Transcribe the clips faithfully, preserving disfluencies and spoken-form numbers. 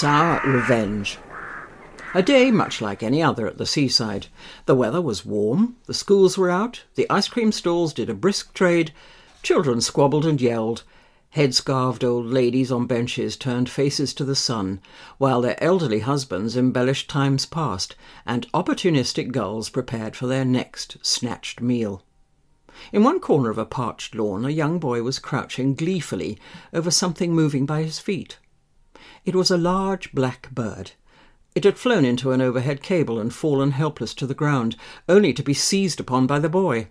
Sour Revenge. A day much like any other at the seaside. The weather was warm, the schools were out, the ice cream stalls did a brisk trade, children squabbled and yelled, headscarved old ladies on benches turned faces to the sun, while their elderly husbands embellished times past, and opportunistic gulls prepared for their next snatched meal. In one corner of a parched lawn, a young boy was crouching gleefully over something moving by his feet. It was a large black bird. It had flown into an overhead cable and fallen helpless to the ground, only to be seized upon by the boy.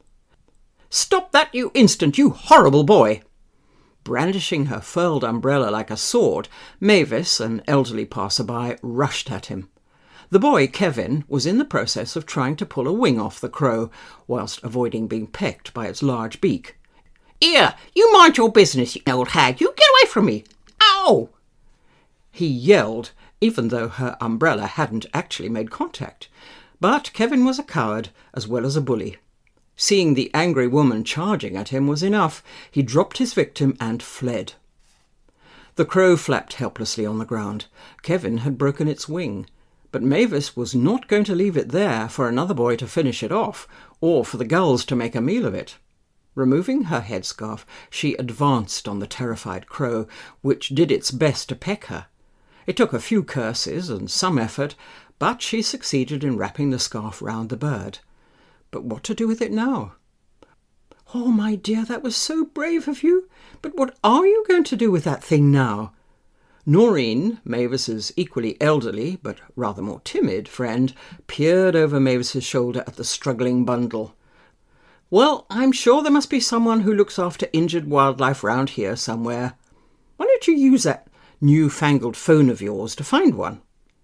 "Stop that, you instant, you horrible boy!" Brandishing her furled umbrella like a sword, Mavis, an elderly passer-by, rushed at him. The boy, Kevin, was in the process of trying to pull a wing off the crow, whilst avoiding being pecked by its large beak. "Here, you mind your business, you old hag! You get away from me! Ow!" He yelled, even though her umbrella hadn't actually made contact. But Kevin was a coward as well as a bully. Seeing the angry woman charging at him was enough. He dropped his victim and fled. The crow flapped helplessly on the ground. Kevin had broken its wing. But Mavis was not going to leave it there for another boy to finish it off, or for the gulls to make a meal of it. Removing her headscarf, she advanced on the terrified crow, which did its best to peck her. It took a few curses and some effort, but she succeeded in wrapping the scarf round the bird. But what to do with it now? "Oh, my dear, that was so brave of you. But what are you going to do with that thing now?" Noreen, Mavis's equally elderly, but rather more timid friend, peered over Mavis's shoulder at the struggling bundle. "Well, I'm sure there must be someone who looks after injured wildlife round here somewhere. Why don't you use that new-fangled phone of yours to find one?"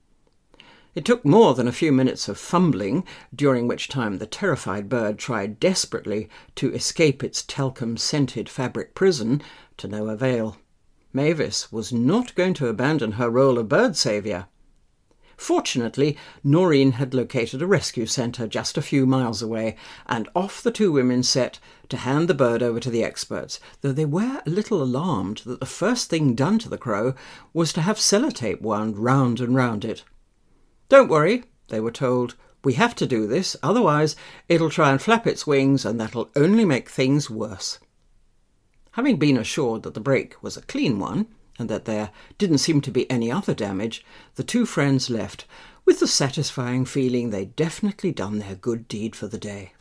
It took more than a few minutes of fumbling, during which time the terrified bird tried desperately to escape its talcum-scented fabric prison, to no avail. Mavis was not going to abandon her role of bird saviour. Fortunately, Noreen had located a rescue centre just a few miles away, and off the two women set to hand the bird over to the experts, though they were a little alarmed that the first thing done to the crow was to have sellotape wound round and round it. "Don't worry," they were told. "We have to do this, otherwise it'll try and flap its wings, and that'll only make things worse." Having been assured that the break was a clean one, and that there didn't seem to be any other damage, the two friends left, with the satisfying feeling they'd definitely done their good deed for the day.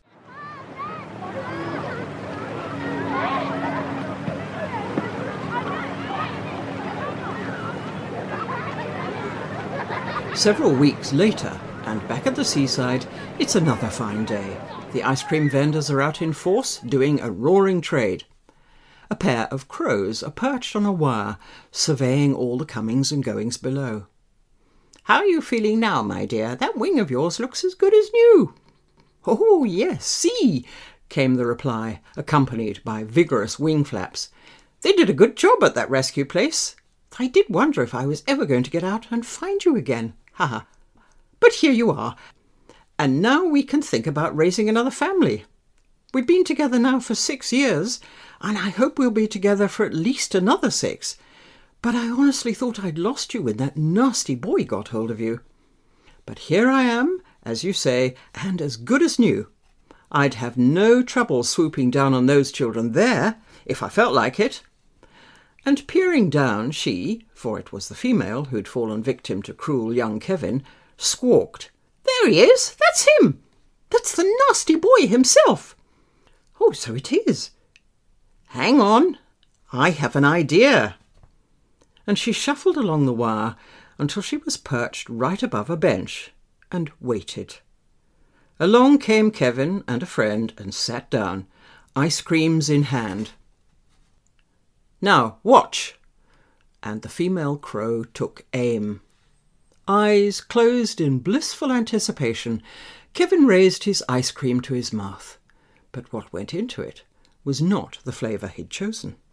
Several weeks later, and back at the seaside, it's another fine day. The ice cream vendors are out in force, doing a roaring trade. A pair of crows are perched on a wire, surveying all the comings and goings below. "How are you feeling now, my dear? That wing of yours looks as good as new." "Oh, yes, see," came the reply, accompanied by vigorous wing flaps. "They did a good job at that rescue place. I did wonder if I was ever going to get out and find you again. Ha ha. But here you are. And now we can think about raising another family. We've been together now for six years, and I hope we'll be together for at least another six. But I honestly thought I'd lost you when that nasty boy got hold of you. But here I am, as you say, and as good as new. I'd have no trouble swooping down on those children there, if I felt like it." And peering down, she, for it was the female who'd fallen victim to cruel young Kevin, squawked, "There he is! That's him! That's the nasty boy himself!" "Oh, so it is. Hang on, I have an idea." And she shuffled along the wire until she was perched right above a bench and waited. Along came Kevin and a friend and sat down, ice creams in hand. "Now, watch." And the female crow took aim. Eyes closed in blissful anticipation, Kevin raised his ice cream to his mouth. But what went into it was not the flavour he'd chosen.